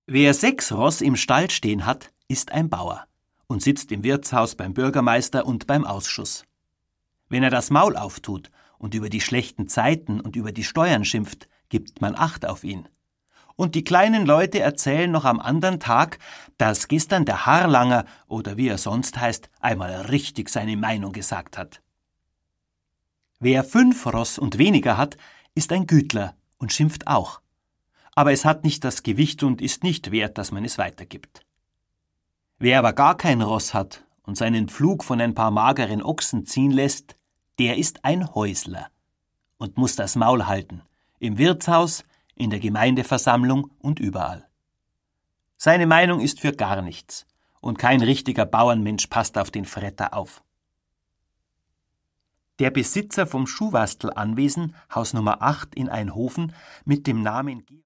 Wer 6 Ross im Stall stehen hat, ist ein Bauer und sitzt im Wirtshaus beim Bürgermeister und beim Ausschuss. Wenn er das Maul auftut und über die schlechten Zeiten und über die Steuern schimpft, gibt man Acht auf ihn. Und die kleinen Leute erzählen noch am anderen Tag, dass gestern der Harlanger, oder wie er sonst heißt, einmal richtig seine Meinung gesagt hat. Wer 5 Ross und weniger hat, ist ein Gütler und schimpft auch. Aber es hat nicht das Gewicht und ist nicht wert, dass man es weitergibt. Wer aber gar kein Ross hat und seinen Pflug von ein paar mageren Ochsen ziehen lässt, der ist ein Häusler und muss das Maul halten, im Wirtshaus, in der Gemeindeversammlung und überall. Seine Meinung ist für gar nichts und kein richtiger Bauernmensch passt auf den Fretter auf. Der Besitzer vom Schuhwastl-Anwesen, Haus Nummer 8 in Einhofen, mit dem Namen